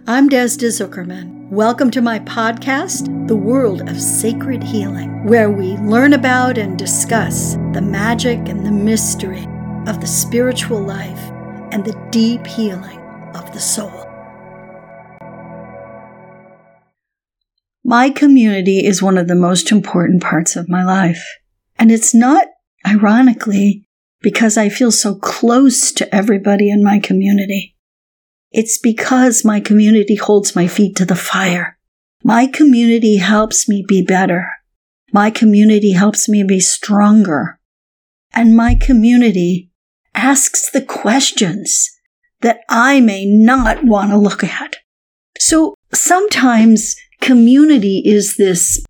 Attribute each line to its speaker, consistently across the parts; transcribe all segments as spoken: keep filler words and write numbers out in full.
Speaker 1: I'm Desda Zuckerman. Welcome to my podcast, The World of Sacred Healing, where we learn about and discuss the magic and the mystery of the spiritual life and the deep healing of the soul. My community is one of the most important parts of my life. And it's not, ironically, because I feel so close to everybody in my community. It's because my community holds my feet to the fire. My community helps me be better. My community helps me be stronger. And my community asks the questions that I may not want to look at. So sometimes community is this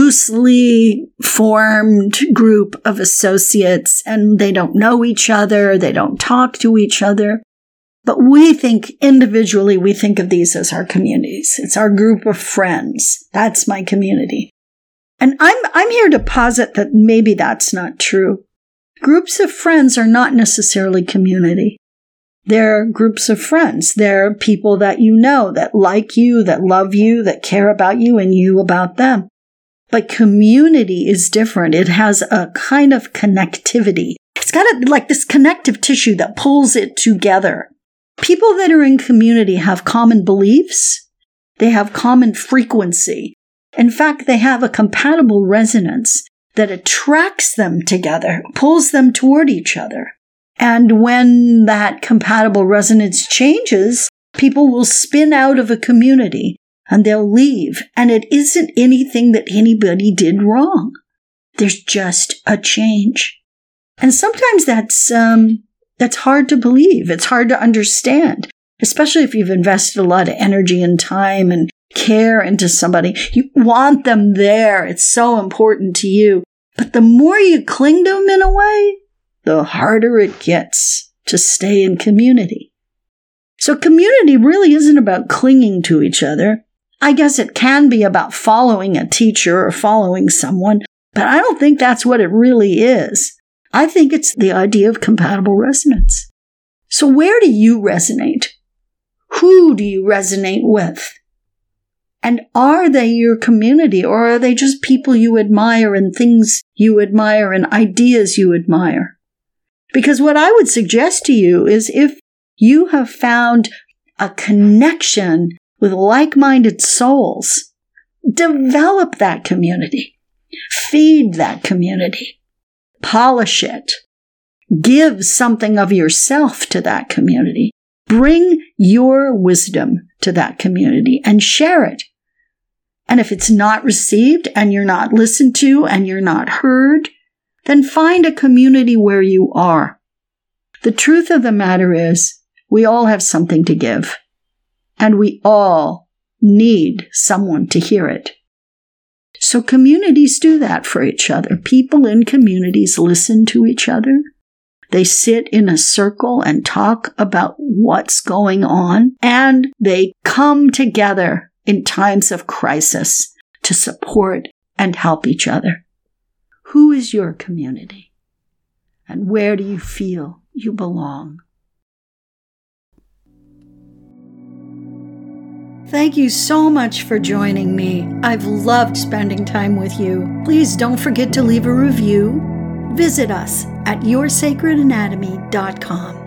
Speaker 1: loosely formed group of associates, and they don't know each other, they don't talk to each other. But we think, individually, we think of these as our communities. It's our group of friends. That's my community. And I'm I'm here to posit that maybe that's not true. Groups of friends are not necessarily community. They're groups of friends. They're people that you know, that like you, that love you, that care about you, and you about them. But community is different. It has a kind of connectivity. It's got a, like this connective tissue that pulls it together. People that are in community have common beliefs. They have common frequency. In fact, they have a compatible resonance that attracts them together, pulls them toward each other. And when that compatible resonance changes, people will spin out of a community and they'll leave. And it isn't anything that anybody did wrong. There's just a change. And sometimes that's, um, That's hard to believe. It's hard to understand, especially if you've invested a lot of energy and time and care into somebody. You want them there. It's so important to you. But the more you cling to them in a way, the harder it gets to stay in community. So community really isn't about clinging to each other. I guess it can be about following a teacher or following someone, but I don't think that's what it really is. I think it's the idea of compatible resonance. So where do you resonate? Who do you resonate with? And are they your community, or are they just people you admire and things you admire and ideas you admire? Because what I would suggest to you is if you have found a connection with like-minded souls, develop that community. Feed that community. Polish it. Give something of yourself to that community. Bring your wisdom to that community and share it. And if it's not received and you're not listened to and you're not heard, then find a community where you are. The truth of the matter is, we all have something to give. And we all need someone to hear it. So communities do that for each other. People in communities listen to each other. They sit in a circle and talk about what's going on. And they come together in times of crisis to support and help each other. Who is your community? And where do you feel you belong? Thank you so much for joining me. I've loved spending time with you. Please don't forget to leave a review. Visit us at your sacred anatomy dot com.